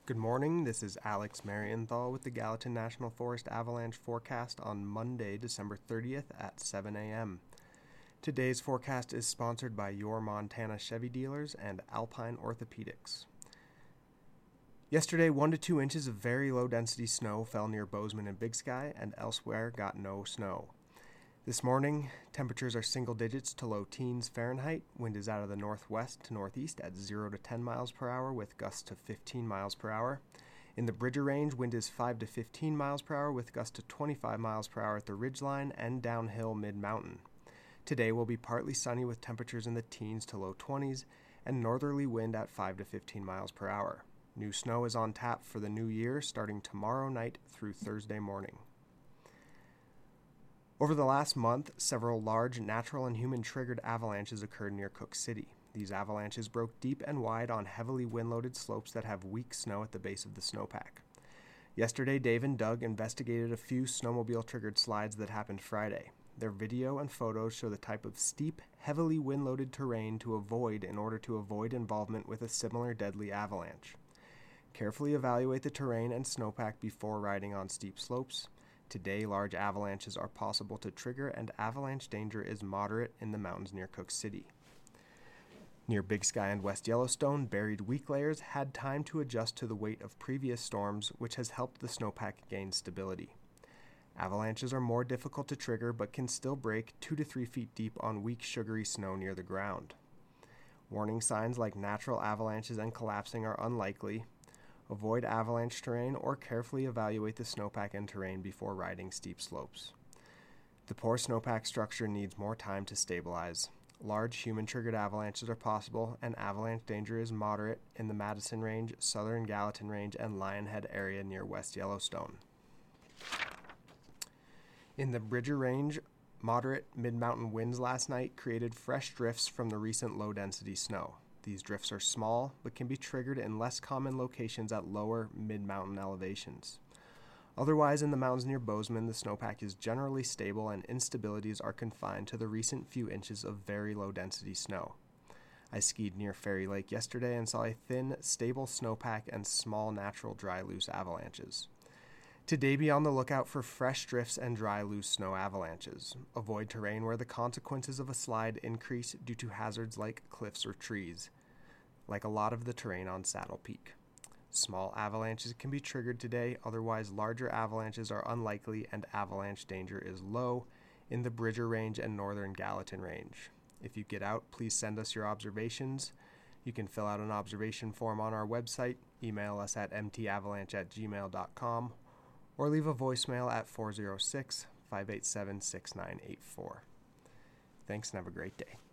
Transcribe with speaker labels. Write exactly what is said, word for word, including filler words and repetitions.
Speaker 1: Good morning, this is Alex Marienthal with the Gallatin National Forest Avalanche Forecast on Monday, December thirtieth at seven a.m. Today's forecast is sponsored by Your Montana Chevy Dealers and Alpine Orthopedics. Yesterday, one to two inches of very low-density snow fell near Bozeman and Big Sky, and elsewhere got no snow. This morning, temperatures are single digits to low teens Fahrenheit. Wind is out of the northwest to northeast at zero to ten miles per hour with gusts to fifteen miles per hour. In the Bridger Range, wind is five to fifteen miles per hour with gusts to twenty-five miles per hour at the ridgeline and downhill mid-mountain. Today will be partly sunny with temperatures in the teens to low twenties and northerly wind at five to fifteen miles per hour. New snow is on tap for the new year starting tomorrow night through Thursday morning. Over the last month, several large natural and human-triggered avalanches occurred near Cook City. These avalanches broke deep and wide on heavily wind-loaded slopes that have weak snow at the base of the snowpack. Yesterday, Dave and Doug investigated a few snowmobile-triggered slides that happened Friday. Their video and photos show the type of steep, heavily wind-loaded terrain to avoid in order to avoid involvement with a similar deadly avalanche. Carefully evaluate the terrain and snowpack before riding on steep slopes. Today, large avalanches are possible to trigger, and avalanche danger is moderate in the mountains near Cook City. Near Big Sky and West Yellowstone, buried weak layers had time to adjust to the weight of previous storms, which has helped the snowpack gain stability. Avalanches are more difficult to trigger but can still break two to three feet deep on weak, sugary snow near the ground. Warning signs like natural avalanches and collapsing are unlikely. Avoid avalanche terrain or carefully evaluate the snowpack and terrain before riding steep slopes. The poor snowpack structure needs more time to stabilize. Large human-triggered avalanches are possible, and avalanche danger is moderate in the Madison Range, Southern Gallatin Range, and Lionhead area near West Yellowstone. In the Bridger Range, moderate mid-mountain winds last night created fresh drifts from the recent low-density snow. These drifts are small, but can be triggered in less common locations at lower mid-mountain elevations. Otherwise, in the mountains near Bozeman, the snowpack is generally stable and instabilities are confined to the recent few inches of very low-density snow. I skied near Fairy Lake yesterday and saw a thin, stable snowpack and small natural dry loose avalanches. Today, be on the lookout for fresh drifts and dry loose snow avalanches. Avoid terrain where the consequences of a slide increase due to hazards like cliffs or trees, like a lot of the terrain on Saddle Peak. Small avalanches can be triggered today, otherwise larger avalanches are unlikely and avalanche danger is low in the Bridger Range and Northern Gallatin Range. If you get out, please send us your observations. You can fill out an observation form on our website, email us at m t avalanche at gmail dot com, or leave a voicemail at four oh six, five eight seven, six nine eight four. Thanks and have a great day.